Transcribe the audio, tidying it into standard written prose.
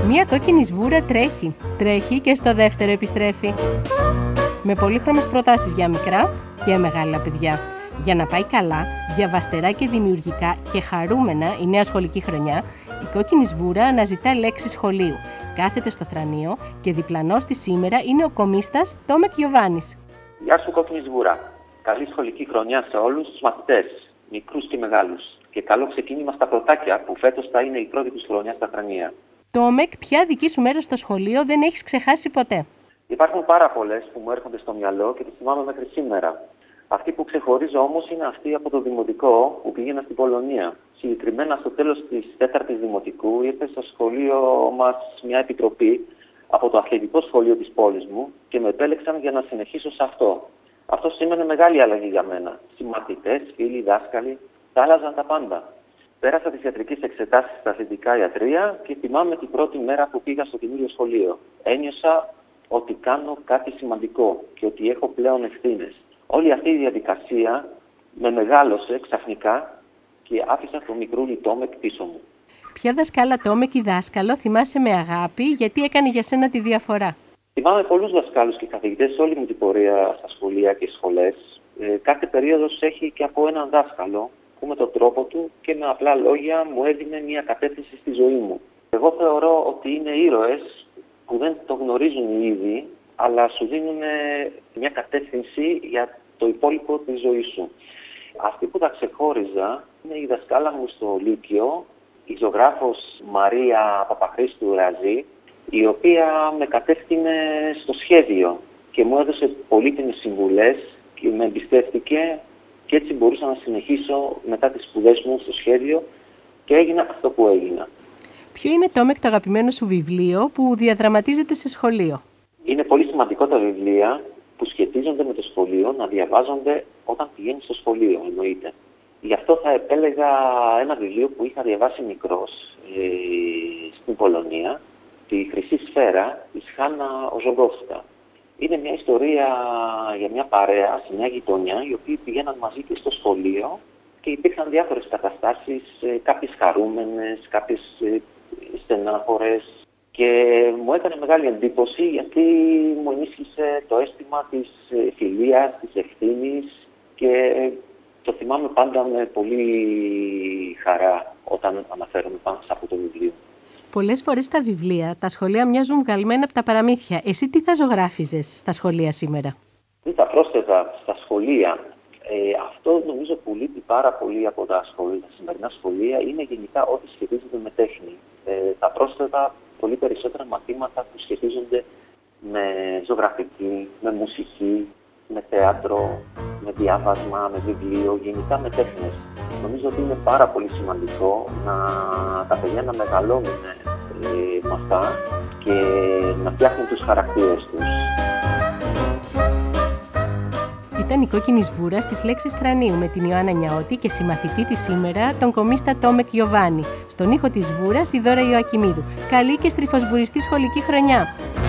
Μία κόκκινη σβούρα τρέχει. Τρέχει και στο δεύτερο επιστρέφει. Με πολύχρωμες προτάσεις για μικρά και μεγάλα παιδιά. Για να πάει καλά, διαβαστερά και δημιουργικά και χαρούμενα η νέα σχολική χρονιά, η κόκκινη σβούρα αναζητά λέξεις σχολείου. Κάθεται στο θρανείο και διπλανός της σήμερα είναι ο κομίστας Τόμεκ Γιοβάνης. Γεια σου, κόκκινη σβούρα. Καλή σχολική χρονιά σε όλους τους μαθητές, μικρούς και μεγάλους. Και καλό ξεκίνημα στα πρωτάκια που φέτος θα είναι η πρώτη τους χρονιά στα θρανεία. Τόμεκ, ποια δική σου μέρα στο σχολείο δεν έχεις ξεχάσει ποτέ? Υπάρχουν πάρα πολλές που μου έρχονται στο μυαλό και τις θυμάμαι μέχρι σήμερα. Αυτή που ξεχωρίζω όμως είναι αυτή από το δημοτικό που πήγαινα στην Πολωνία. Συγκεκριμένα στο τέλος της 4ης δημοτικού ήρθε στο σχολείο μας μια επιτροπή από το αθλητικό σχολείο της πόλης μου και με επέλεξαν για να συνεχίσω σε αυτό. Αυτό σήμαινε μεγάλη αλλαγή για μένα. Συμμαθητές, φίλοι, δάσκαλοι, τα άλλαζαν τα πάντα. Πέρασα τις ιατρικές εξετάσεις στα αθλητικά ιατρία και θυμάμαι την πρώτη μέρα που πήγα στο καινούριο σχολείο. Ένιωσα ότι κάνω κάτι σημαντικό και ότι έχω πλέον ευθύνες. Όλη αυτή η διαδικασία με μεγάλωσε ξαφνικά και άφησα το μικρούλι Τόμεκ πίσω μου. Ποια δασκάλα Τόμεκ ή δάσκαλο θυμάσαι με αγάπη, γιατί έκανε για σένα τη διαφορά? Θυμάμαι πολλούς δασκάλους και καθηγητές σε όλη μου την πορεία στα σχολεία και σχολές. Κάθε περίοδος έχει και από έναν δάσκαλο που με τον τρόπο του και με απλά λόγια μου έδινε μια κατεύθυνση στη ζωή μου. Εγώ θεωρώ ότι είναι ήρωες που δεν το γνωρίζουν ήδη, αλλά σου δίνουν μια κατεύθυνση για το υπόλοιπο της ζωής σου. Αυτή που τα ξεχώριζα είναι η δασκάλα μου στο Λύκειο, η ζωγράφος Μαρία Παπαχρήστου Ραζή, η οποία με κατεύθυνε στο σχέδιο και μου έδωσε πολύτιμες συμβουλές και με εμπιστεύτηκε και έτσι μπορούσα να συνεχίσω μετά τις σπουδές μου στο σχέδιο και έγινα αυτό που έγινα. Ποιο είναι, Τόμεκ, το αγαπημένο σου βιβλίο που διαδραματίζεται σε σχολείο? Είναι πολύ σημαντικό τα βιβλία που σχετίζονται με το σχολείο να διαβάζονται όταν πηγαίνεις στο σχολείο, εννοείται. Γι' αυτό θα επέλεγα ένα βιβλίο που είχα διαβάσει μικρός στην Πολωνία, τη Χρυσή Σφαίρα της Χάνα Οζογκόφσκα. Είναι μια ιστορία για μια παρέα σε μια γειτονιά, οι οποίοι πηγαίναν μαζί και στο σχολείο και υπήρχαν διάφορες καταστάσεις, κάποιες χαρούμενες, κάποιες στενάχωρες. Και μου έκανε μεγάλη εντύπωση γιατί μου ενίσχυσε το αίσθημα της φιλίας, της ευθύνης και το θυμάμαι πάντα με πολύ χαρά όταν αναφέρομαι πάνω σε αυτό το βιβλίο. Πολλές φορές στα βιβλία τα σχολεία μοιάζουν βγαλμένα από τα παραμύθια. Εσύ τι θα ζωγράφιζες στα σχολεία σήμερα? Τι θα πρόσθετα στα σχολεία? Αυτό νομίζω που λείπει πάρα πολύ από τα σημερινά σχολεία είναι γενικά ό,τι σχετίζεται με τέχνη. Θα πρόσθετα πολύ περισσότερα μαθήματα που σχετίζονται με ζωγραφική, με μουσική, με θέατρο, με διάβασμα, με βιβλίο, γενικά με τέχνες. Νομίζω ότι είναι πάρα πολύ σημαντικό να τα παιδιά να μεγαλώνουν με αυτά και να φτιάχνουν τους χαρακτήρες τους. Ήταν η κόκκινη σβούρα στις λέξεις θρανείου με την Ιωάννα Νιαώτη και συμμαθητή της σήμερα τον κομίστα Τόμεκ Γιοβάνη. Στον ήχο της σβούρας η Δώρα Ιωακημίδου. Καλή και στριφοσβουριστή σχολική χρονιά!